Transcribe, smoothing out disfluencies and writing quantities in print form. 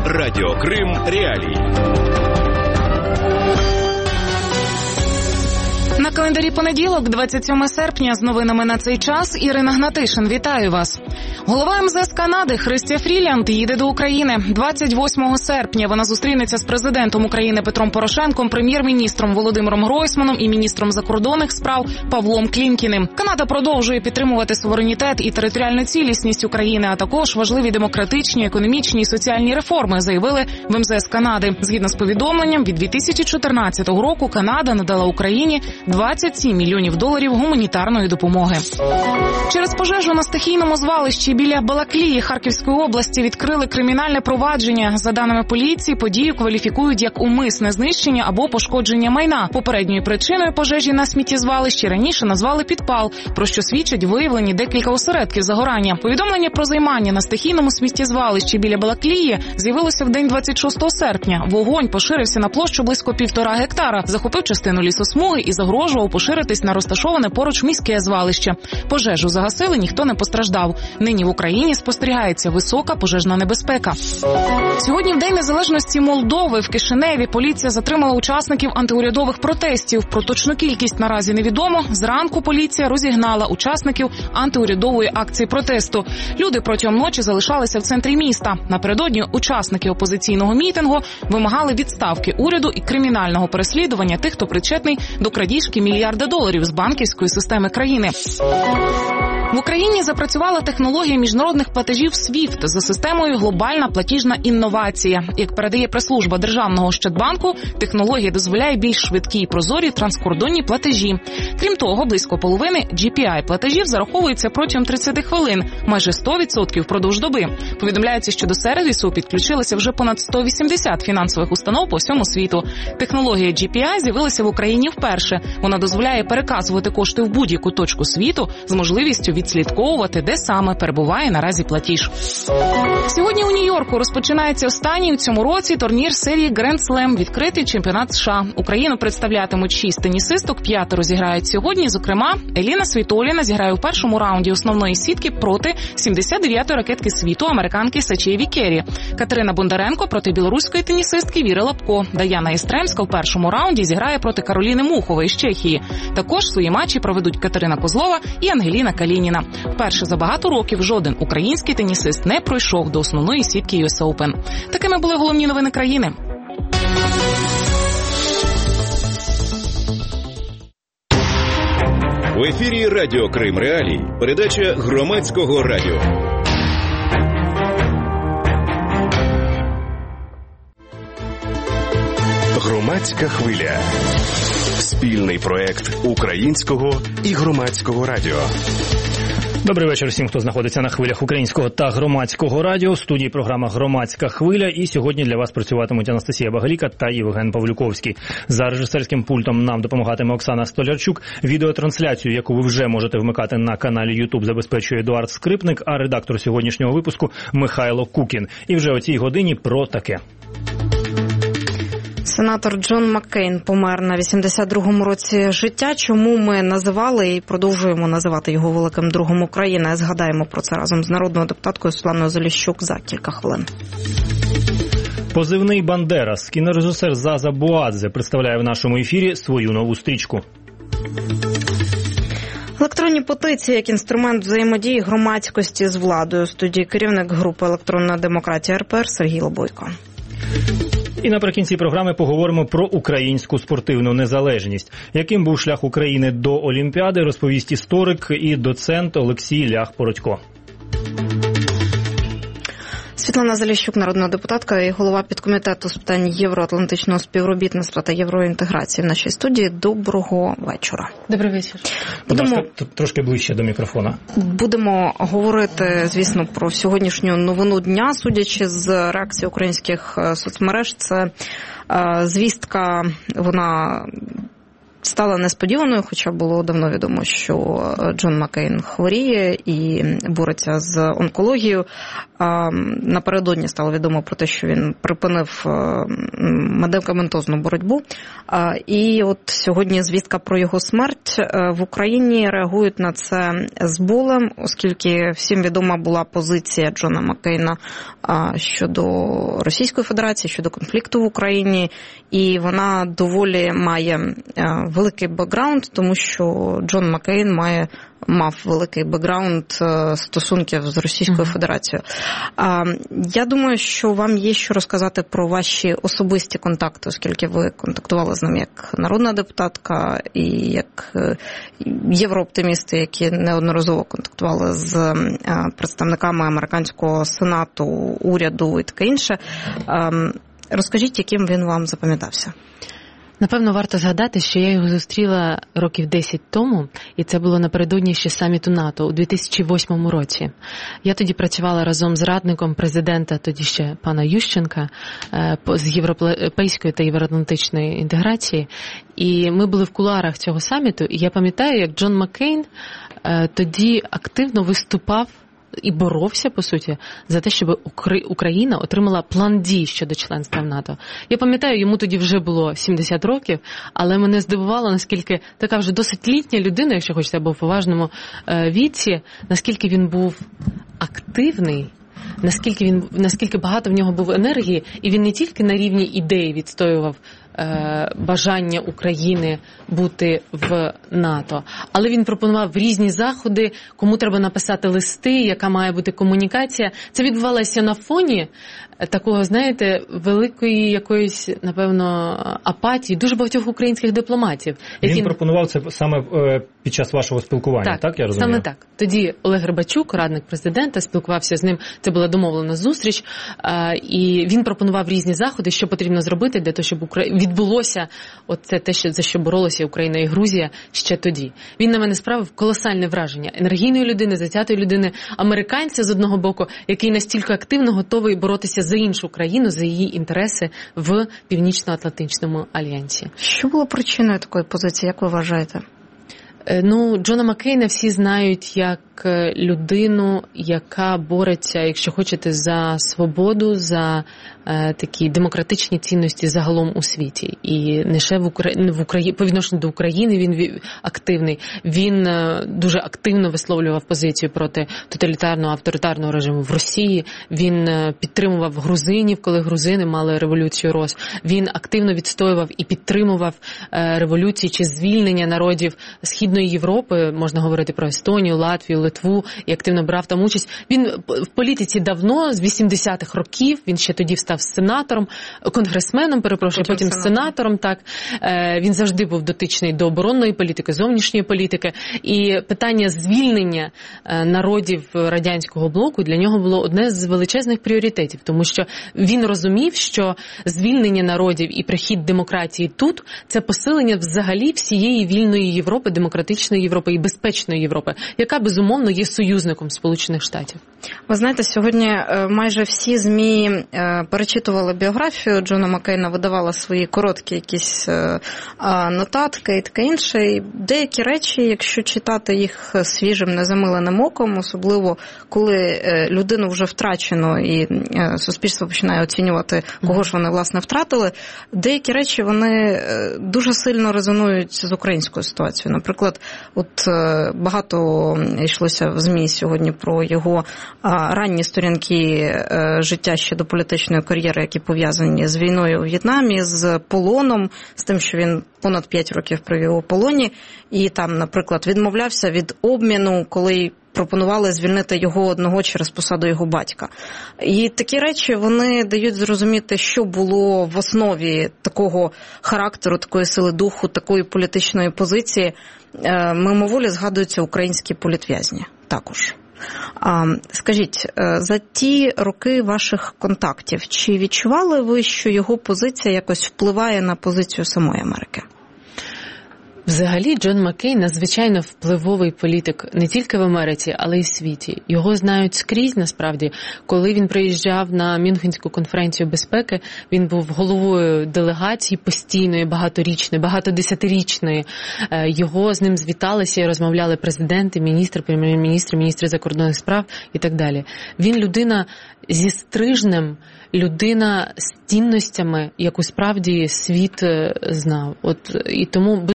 Радіо Крим Реалії. На календарі понеділок, 27 серпня, з новинами на цей час Ірина Гнатишин. Вітаю вас. Голова МЗС Канади Христя Фріланд їде до України. 28 серпня вона зустрінеться з президентом України Петром Порошенком, прем'єр-міністром Володимиром Гройсманом і міністром закордонних справ Павлом Клімкіним. Канада продовжує підтримувати суверенітет і територіальну цілісність України, а також важливі демократичні, економічні і соціальні реформи, заявили в МЗС Канади. Згідно з повідомленням, від 2014 року Канада надала Україні $27 мільйонів гуманітарної допомоги. Через пожежу на стихійному звалищі біля Балаклії Харківської області відкрили кримінальне провадження. За даними поліції, подію кваліфікують як умисне знищення або пошкодження майна. Попередньою причиною пожежі на сміттєзвалищі раніше назвали підпал, про що свідчать виявлені декілька осередків загорання. Повідомлення про займання на стихійному сміттєзвалищі біля Балаклії з'явилося в день 26 серпня. Вогонь поширився на площу близько 1,5 гектара, захопив частину лісосмуги і загрожував поширитись на розташоване поруч міське звалище. Пожежу загасили, ніхто не постраждав. Нині в Україні спостерігається висока пожежна небезпека. Сьогодні, в День незалежності Молдови, в Кишиневі поліція затримала учасників антиурядових протестів. Про точну кількість наразі невідомо. Зранку поліція розігнала учасників антиурядової акції протесту. Люди протягом ночі залишалися в центрі міста. Напередодні учасники опозиційного мітингу вимагали відставки уряду і кримінального переслідування тих, хто причетний до крадіжки $1 мільярда з банківської системи країни. В Україні запрацювала технологія міжнародних платежів SWIFT за системою «Глобальна платіжна інновація». Як передає прес-служба Державного Ощадбанку, технологія дозволяє більш швидкі і прозорі транскордонні платежі. Крім того, близько половини GPI-платежів зараховується протягом 30 хвилин, майже 100% впродовж доби. Повідомляється, що до сервісу підключилися вже понад 180 фінансових установ по всьому світу. Технологія GPI з'явилася в Україні вперше. Вона дозволяє переказувати кошти в будь-яку точку світу з можливістю відслідковувати, де саме перебуває наразі платіж. Сьогодні у Нью-Йорку розпочинається останній у цьому році турнір серії Grand Slam – відкритий чемпіонат США. Україну представлятимуть 6 тенісисток, 5 зіграють сьогодні. Зокрема, Еліна Світоліна зіграє у першому раунді основної сітки проти 79-ї ракетки світу американки Сачієві Керрі. Катерина Бондаренко проти білоруської тенісистки Віри Лапко. Даяна Єстремська у першому раунді зіграє проти Кароліни Мухової з Чехії. Також свої матчі проведуть Катерина Козлова і Ангеліна Калініна. Вперше за багато років жоден український тенісист не пройшов до основної сітки US Open. Такими були головні новини країни. В ефірі Радіо Крим Реалії. Передача громадського радіо. Громадська хвиля. Спільний проект українського і громадського радіо. Добрий вечір всім, хто знаходиться на хвилях українського та громадського радіо. В студії програма «Громадська хвиля». І сьогодні для вас працюватимуть Анастасія Багаліка та Євген Павлюковський. За режисерським пультом нам допомагатиме Оксана Столярчук. Відеотрансляцію, яку ви вже можете вмикати на каналі YouTube, забезпечує Едуард Скрипник, а редактор сьогоднішнього випуску Михайло Кукін. І вже о цій годині про таке. Сенатор Джон Маккейн помер на 82-му році життя. Чому ми називали і продовжуємо називати його великим другом України? Згадаємо про це разом з народною депутаткою Світланою Заліщук за кілька хвилин. Позивний Бандерас. Кінорежисер Заза Буадзе представляє в нашому ефірі свою нову стрічку. Електронні петиції як інструмент взаємодії громадськості з владою. У студії керівник групи «Електронна демократія РПР» Сергій Лобойко. І наприкінці програми поговоримо про українську спортивну незалежність. Яким був шлях України до Олімпіади, розповість історик і доцент Олексій Лях-Породько. Світлана Заліщук, народна депутатка і голова підкомітету з питань євроатлантичного співробітництва та євроінтеграції в нашій студії. Доброго вечора. Добрий вечір. Трошки ближче до мікрофона. Будемо говорити, звісно, про сьогоднішню новину дня. Судячи з реакції українських соцмереж, це звістка, вона стала несподіваною, хоча було давно відомо, що Джон Маккейн хворіє і бореться з онкологією. Напередодні стало відомо про те, що він припинив медикаментозну боротьбу. І от сьогодні звістка про його смерть. В Україні реагують на це з болем, оскільки всім відома була позиція Джона Маккейна щодо Російської Федерації, щодо конфлікту в Україні. І вона доволі має великий бекграунд, тому що Джон Маккейн мав великий бекграунд стосунків з Російською Федерацією. Я думаю, що вам є що розказати про ваші особисті контакти, оскільки ви контактували з ним як народна депутатка і як єврооптимісти, які неодноразово контактували з представниками американського сенату, уряду і таке інше. Розкажіть, яким він вам запам'ятався? Напевно, варто згадати, що я його зустріла років 10 тому, і це було напередодні ще саміту НАТО у 2008 році. Я тоді працювала разом з радником президента, тоді ще пана Ющенка, з європейської та євроатлантичної інтеграції, і ми були в кулуарах цього саміту, і я пам'ятаю, як Джон Маккейн тоді активно виступав і боровся, по суті, за те, щоб Україна отримала план дій щодо членства в НАТО. Я пам'ятаю, йому тоді вже було 70 років, але мене здивувало, наскільки така вже досить літня людина, якщо хочете, або в поважному віці, наскільки він був активний, наскільки багато в нього був енергії, і він не тільки на рівні ідеї відстоював бажання України бути в НАТО, але він пропонував різні заходи, кому треба написати листи, яка має бути комунікація. Це відбувалося на фоні такого, знаєте, великої якоїсь, напевно, апатії дуже багатьох українських дипломатів. Він пропонував це саме під час вашого спілкування, так я розумію? Саме так. Тоді Олег Рибачук, радник президента, спілкувався з ним, це була домовлена зустріч, і він пропонував різні заходи, що потрібно зробити для того, щоб відбулося оце те, за що боролися Україна і Грузія ще тоді. Він на мене справив колосальне враження енергійної людини, затятої людини, американця з одного боку, який настільки активно готовий боротися за іншу країну, за її інтереси в Північно-Атлантичному альянсі. Що було причиною такої позиції, як ви вважаєте? Джона Маккейна всі знають як людину, яка бореться, якщо хочете, за свободу, за такі демократичні цінності загалом у світі. І не ще по відношенню до України він активний. Він дуже активно висловлював позицію проти тоталітарного, авторитарного режиму в Росії. Він підтримував грузинів, коли грузини мали революцію РОС. Він активно відстоював і підтримував революції чи звільнення народів Східної Європи, можна говорити про Естонію, Латвію, Литву, і активно брав там участь. Він в політиці давно, з 80-х років, він ще тоді став сенатором, конгресменом, потім сенатором, так. Він завжди був дотичний до оборонної політики, зовнішньої політики, і питання звільнення народів радянського блоку для нього було одне з величезних пріоритетів, тому що він розумів, що звільнення народів і прихід демократії тут – це посилення взагалі всієї вільної Європи, демократичної Європи і безпечної Європи, яка, безумовно, є союзником Сполучених Штатів. Ви знаєте, сьогодні майже всі ЗМІ перечитували біографію Джона Маккейна, видавали свої короткі якісь нотатки і таке інше. І деякі речі, якщо читати їх свіжим, незамиленим оком, особливо коли людину вже втрачено і суспільство починає оцінювати, кого ж вони, власне, втратили, деякі речі, вони дуже сильно резонують з українською ситуацією. Наприклад, от багато йшлося в ЗМІ сьогодні про його ранні сторінки життя ще до політичної кар'єри, які пов'язані з війною у В'єтнамі, з полоном, з тим, що він понад 5 років провів у полоні, і там, наприклад, відмовлявся від обміну, коли пропонували звільнити його одного через посаду його батька. І такі речі, вони дають зрозуміти, що було в основі такого характеру, такої сили духу, такої політичної позиції. Мимоволі згадуються українські політв'язні також. Скажіть, за ті роки ваших контактів, чи відчували ви, що його позиція якось впливає на позицію самої Америки? Взагалі, Джон Маккейн надзвичайно впливовий політик не тільки в Америці, але й в світі. Його знають скрізь, насправді. Коли він приїжджав на Мюнхенську конференцію безпеки, він був головою делегації постійної, багаторічної, багатодесятирічної. Його з ним звіталися і розмовляли президенти, міністри, прем'єр-міністри, міністри закордонних справ і так далі. Він людина зі стрижнем, людина з цінностями, яку справді світ знав. І тому